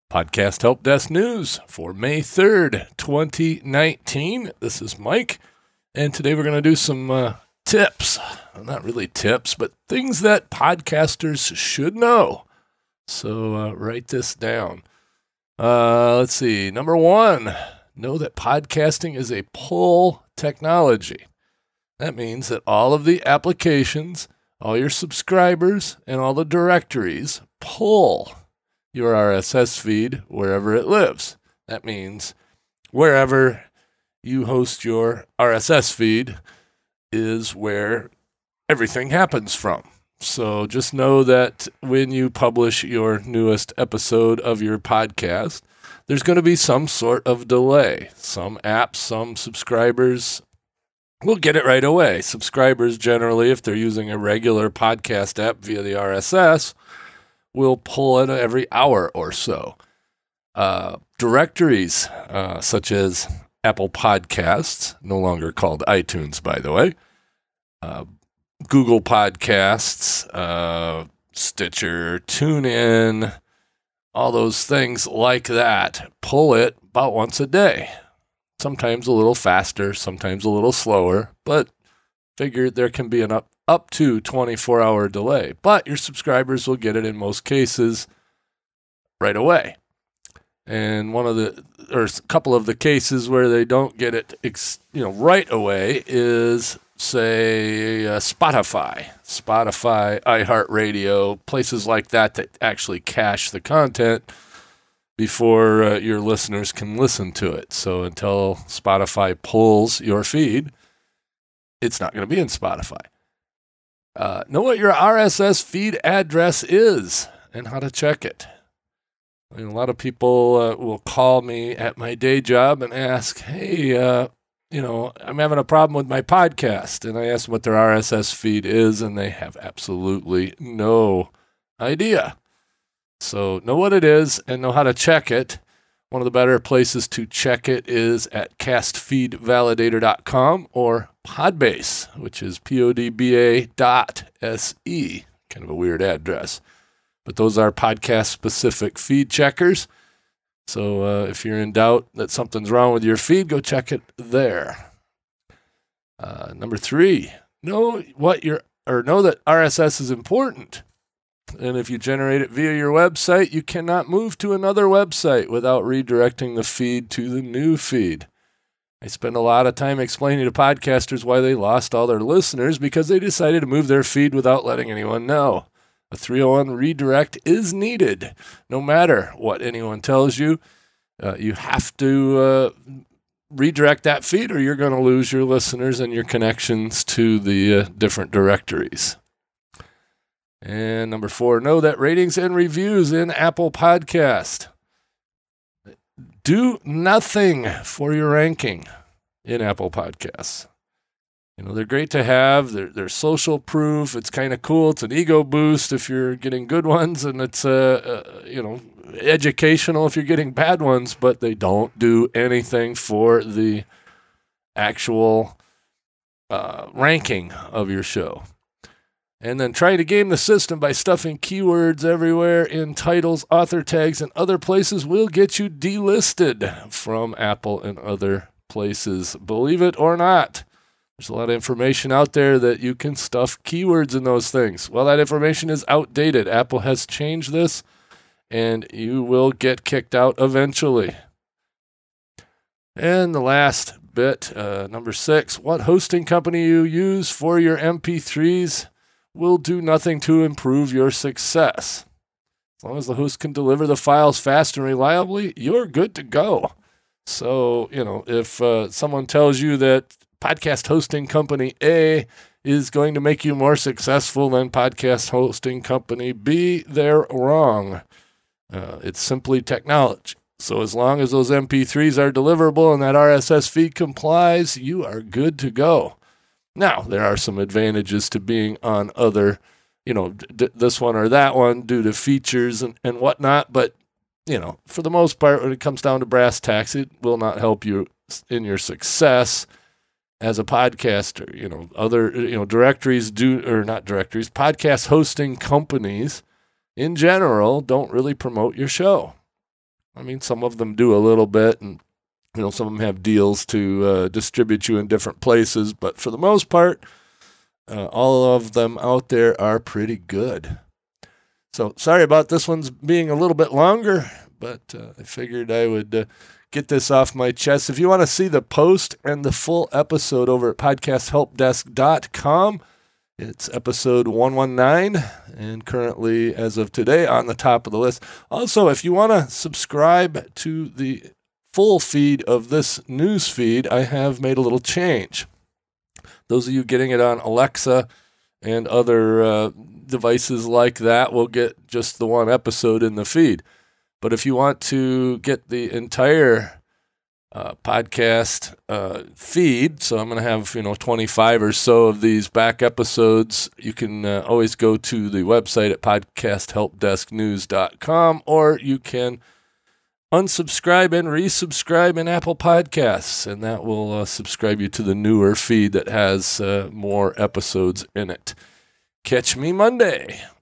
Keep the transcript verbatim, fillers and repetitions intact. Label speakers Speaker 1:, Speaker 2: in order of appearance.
Speaker 1: Podcast Help Desk News for May third, twenty nineteen. This is Mike, and today we're going to do some uh, tips. Well, not really tips, but things that podcasters should know. So uh, write this down. Uh, let's see. Number one, know that podcasting is a pull technology. That means that all of the applications, all your subscribers, and all the directories pull your R S S feed wherever it lives. That means wherever you host your R S S feed is where everything happens from. So just know that when you publish your newest episode of your podcast, there's going to be some sort of delay. Some apps, some subscribers will get it right away. Subscribers generally, if they're using a regular podcast app via the R S S, will pull it every hour or so. Uh, directories, uh, such as Apple Podcasts, no longer called iTunes, by the way, uh, Google Podcasts, uh, Stitcher, TuneIn, all those things like that, pull it about once a day. Sometimes a little faster, sometimes a little slower, but figure there can be an up up to twenty-four hour delay, but your subscribers will get it in most cases right away. And one of the, or a couple of the cases where they don't get it, you know, right away is, say, uh, Spotify, Spotify, iHeartRadio, places like that that actually cache the content before uh, your listeners can listen to it. So until Spotify pulls your feed, it's not going to be in Spotify. Uh, know what your R S S feed address is and how to check it. I mean, a lot of people uh, will call me at my day job and ask, hey, uh, you know, I'm having a problem with my podcast. And I ask them what their R S S feed is, and they have absolutely no idea. So know what it is and know how to check it. One of the better places to check it is at cast feed validator dot com or Podbase, which is P O D B A dot S E. Kind of a weird address. But those are podcast-specific feed checkers. So uh, if you're in doubt that something's wrong with your feed, go check it there. Uh, number three, know what your or know that R S S is important. And if you generate it via your website, you cannot move to another website without redirecting the feed to the new feed. I spend a lot of time explaining to podcasters why they lost all their listeners because they decided to move their feed without letting anyone know. A three oh one redirect is needed. No matter what anyone tells you, uh, you have to uh, redirect that feed or you're going to lose your listeners and your connections to the uh, different directories. And number four, know that ratings and reviews in Apple Podcast do nothing for your ranking in Apple Podcasts. You know, they're great to have. They're, they're social proof. It's kind of cool. It's an ego boost if you're getting good ones, and it's, uh, uh, you know, educational if you're getting bad ones, but they don't do anything for the actual uh, ranking of your show. And then trying to game the system by stuffing keywords everywhere in titles, author tags, and other places will get you delisted from Apple and other places. Believe it or not, there's a lot of information out there that you can stuff keywords in those things. Well, that information is outdated. Apple has changed this, and you will get kicked out eventually. And the last bit, uh, number six, what hosting company you use for your M P threes will do nothing to improve your success. As long as the host can deliver the files fast and reliably, you're good to go. So, you know, if uh, someone tells you that podcast hosting company A is going to make you more successful than podcast hosting company B, they're wrong. Uh, it's simply technology. So as long as those M P threes are deliverable and that R S S feed complies, you are good to go. Now, there are some advantages to being on other, you know, d- this one or that one due to features and, and whatnot. But, you know, for the most part, when it comes down to brass tacks, it will not help you in your success as a podcaster. You know, other, you know, directories do, or not directories, podcast hosting companies in general don't really promote your show. I mean, some of them do a little bit, and you know, some of them have deals to uh, distribute you in different places, but for the most part, uh, all of them out there are pretty good. So sorry about this one's being a little bit longer, but uh, I figured I would uh, get this off my chest. If you want to see the post and the full episode over at podcast help desk dot com, it's episode one nineteen, and currently, as of today, on the top of the list. Also, if you want to subscribe to the full feed of this news feed, I have made a little change. Those of you getting it on Alexa and other uh, devices like that will get just the one episode in the feed. But if you want to get the entire uh, podcast uh, feed, so I'm going to have, you know, twenty-five or so of these back episodes, you can uh, always go to the website at podcast help desk news dot com, or you can unsubscribe and resubscribe in Apple Podcasts, and that will uh, subscribe you to the newer feed that has uh, more episodes in it. Catch me Monday.